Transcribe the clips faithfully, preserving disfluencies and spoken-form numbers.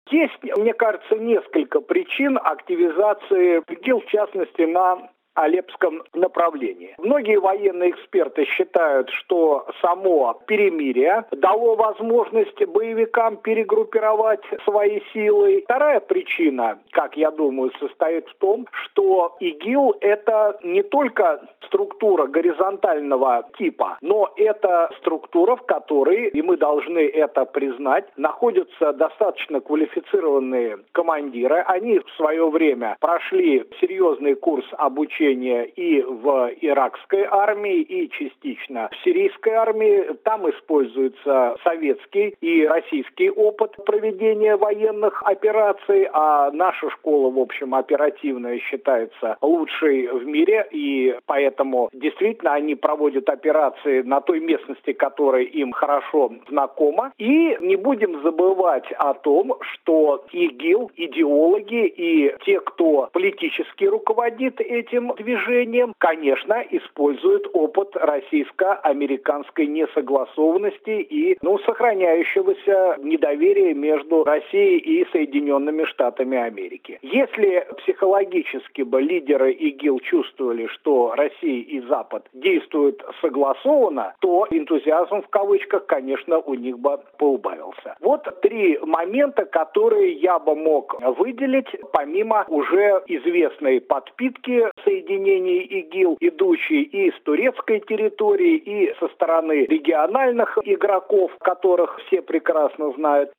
Есть, мне кажется, несколько причин активизации ИГИЛ, в частности, на Алеппском направлении. Многие военные эксперты считают, что само перемирие дало возможность боевикам перегруппировать свои силы. Вторая причина, как я думаю, состоит в том, что ИГИЛ – это не только структура горизонтального типа, но это структура, в которой, и мы должны это признать, находятся достаточно квалифицированные командиры. Они в свое время прошли серьезный курс обучения и в иракской армии, и частично в сирийской армии. Там используется советский и российский опыт проведения военных операций, а наша школа, в общем, оперативная считается лучшей в мире, и поэтому действительно они проводят операции на той местности, которая им хорошо знакома. И не будем забывать о том, что ИГИЛ, идеологи и те, кто политически руководит этим движением, конечно, используют опыт российско-американской несогласованности и, ну, сохраняющегося недоверия между Россией и Соединенными Штатами Америки. Если психологически бы лидеры ИГИЛ чувствовали, что Россия и Запад действуют согласованно, то энтузиазм в кавычках, конечно, у них бы поубавился. Вот три момента, которые я бы мог выделить, помимо уже известной подпитки соединений ИГИЛ, идущей и с турецкой территории, и со стороны региональных игроков, которых все прекрасно знают.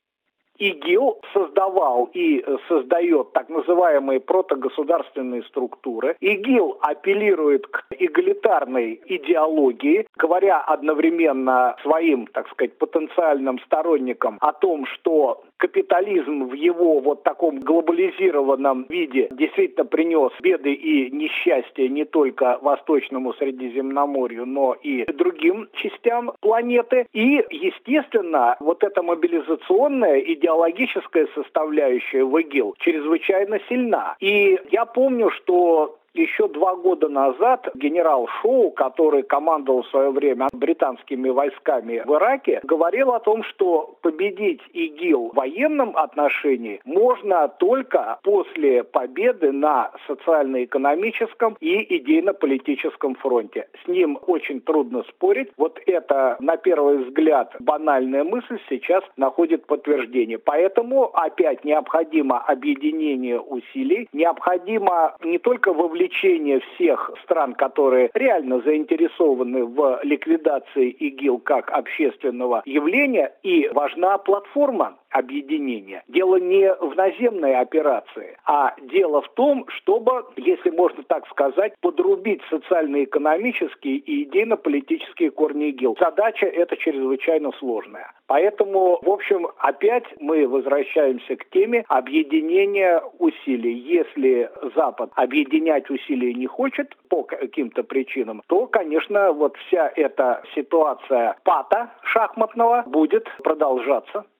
ИГИЛ создавал и создает так называемые протогосударственные структуры. ИГИЛ апеллирует к эгалитарной идеологии, говоря одновременно своим, так сказать, потенциальным сторонникам о том, что капитализм в его вот таком глобализированном виде действительно принес беды и несчастья не только Восточному Средиземноморью, но и другим частям планеты. И, естественно, вот эта мобилизационная идеологическая составляющая в ИГИЛ чрезвычайно сильна. И я помню, что еще два года назад генерал Шоу, который командовал в свое время британскими войсками в Ираке, говорил о том, что победить ИГИЛ в военном отношении можно только после победы на социально-экономическом и идейно-политическом фронте. С ним очень трудно спорить. Вот это, на первый взгляд, банальная мысль сейчас находит подтверждение. Поэтому опять необходимо объединение усилий, необходимо не только вовлечение Вовлечение всех стран, которые реально заинтересованы в ликвидации ИГИЛ как общественного явления, и важна платформа объединения. Дело не в наземной операции, а дело в том, чтобы, если можно так сказать, подрубить социально-экономические и идейно-политические корни ИГИЛ. Задача эта чрезвычайно сложная. Поэтому, в общем, опять мы возвращаемся к теме объединения усилий. Если Запад объединять усилия не хочет по каким-то причинам, то, конечно, вот вся эта ситуация пата шахматного будет продолжаться.